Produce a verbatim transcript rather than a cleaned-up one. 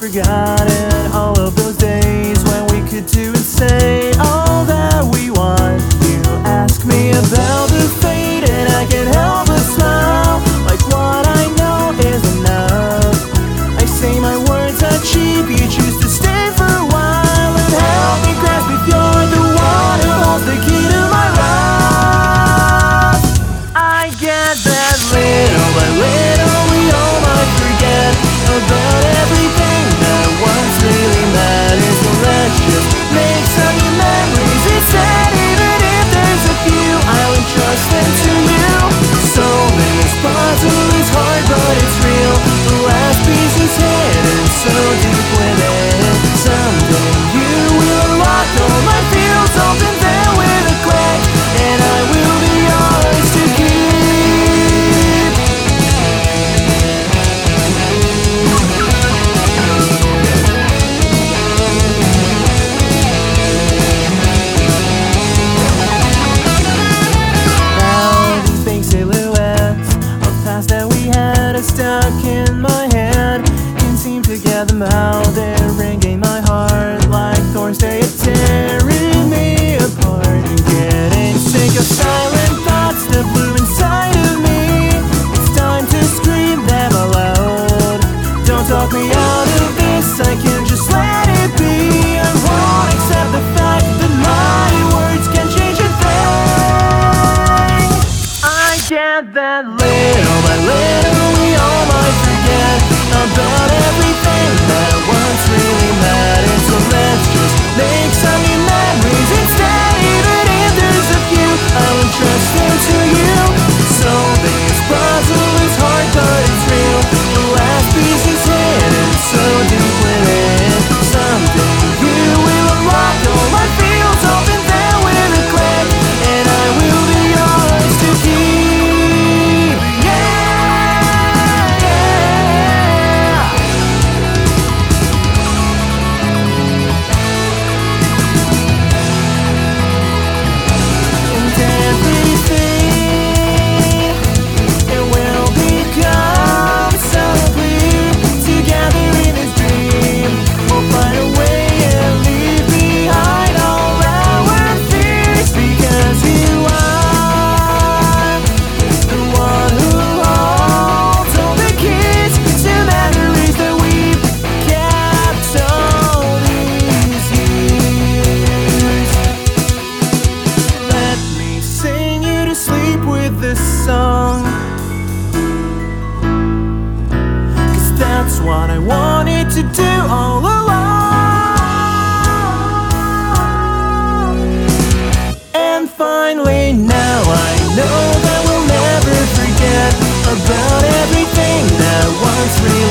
forgotten all of those days when we could do and say all that we want. You ask me about the fate and I can't help but smile, like what I know is enough. I say my words are cheap, you choose to stay for a while and help me grasp if you're the one who holds the key to my life. I get that little by little we all might forget about everything that once really matters. So let's just make some new memories instead. Even if there's a few, I'll entrust them to you. Solving this puzzle is hard, but it's real. The last piece is hidden so deep within. Someday you will unlock all my fields, open them with a click, and I will be yours to keep. Stuck in my head, can't seem to get them out. They're ringing my heart like thorns, they are tearing me apart. Getting sick of silent thoughts that blew inside of me. It's time to scream them aloud. Don't talk me out of this, I can just let it be. I won't accept the fact that my words can change a thing. I get that little by little about everything that once really mattered. So let's just make some new memories instead. Even if there's a few, I'll entrust them to you. So this puzzle is hard, but it's real. The last piece is hidden so deep within. Someday you will unlock all my fields, open them with a click, and I will be yours to keep. That's what I wanted to do all along. And finally now I know that we'll never forget about everything that once really